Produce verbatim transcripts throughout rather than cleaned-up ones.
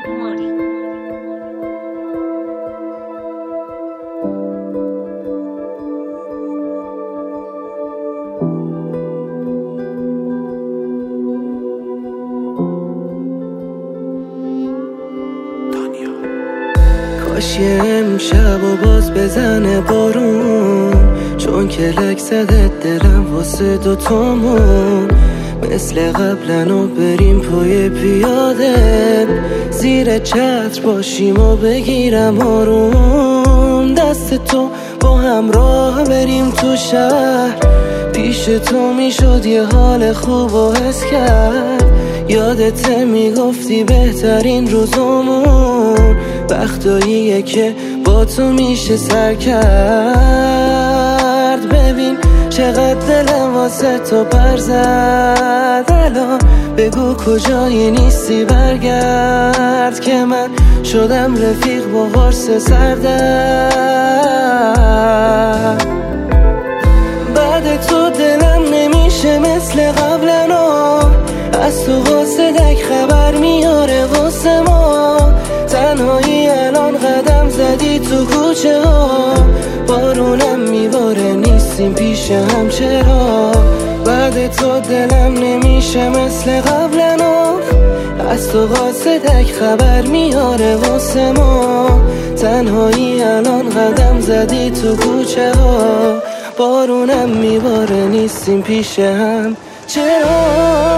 کاش یه امشب و باز بزنه بارون، چون کلک زده دلم واسه دوتامون. مثل قبلنو بریم پای پیاده، زیر چتر باشیم و بگیرم آروم. دست تو با هم راه بریم تو شهر، پیش تو میشد یه حال خوب و حس کرد. یادته میگفتی بهترین روزامون وقتاییه که با تو میشه سر کرد. ببین چقدر دلم واسه تو پر زد، الان بگو کجایی نیستی برگرد، که من شدم رفیق با قرص سردرد. بعد تو دلم نمیشه مثل قبلنا، از تو قاصدک خبر میاره واسه ما. تنهایی الان قدم زدی تو کوچه ها، بارونم میباره نیستیم پیش هم چرا. بعد تو دلم نمیشه مثل قبلنا، از تو قاصدک خبر میاره واسه ما. تنهایی الان قدم زدی تو کوچه ها، بارونم میباره نیستیم پیش هم چرا.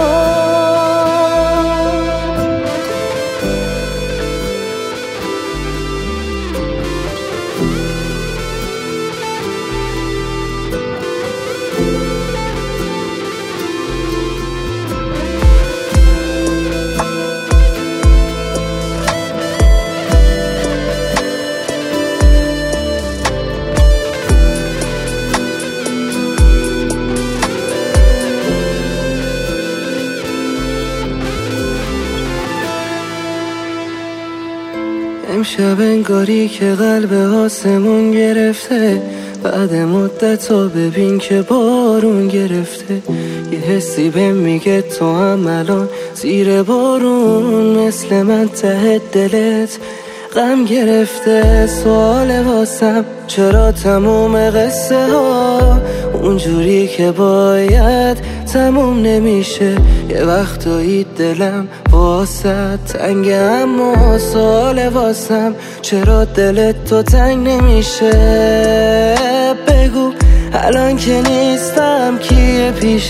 امشب انگاری که قلب آسمون گرفته، بعد مدت ها ببین که بارون گرفته. یه حسی بهم میگه تو هم الان زیر بارون، مثل من ته دلت غم گرفته. سوال واسم چرا تموم قصه ها اونجوری که باید تموم نمیشه. یه وقتایی دلم واسه تنگ، اما سوال واسم چرا دلت تو تنگ نمیشه. بگو الان که نیستم کیه پیشت،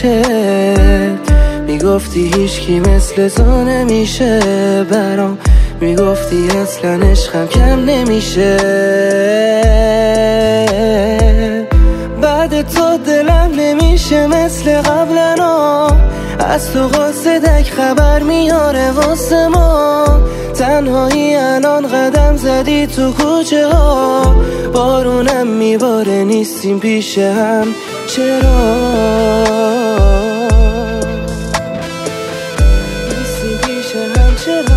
میگفتی هیچکی مثل تو نمیشه برام، میگفتی اصلا عشقم کم نمیشه. بعد تو دلم نمیشه مثل قبلنا، از تو قاصدک خبر میاره واسه ما. تنهایی الان قدم زدی تو کوچه ها، بارونم میباره نیستیم پیش هم چرا. نیستیم پیش هم چرا.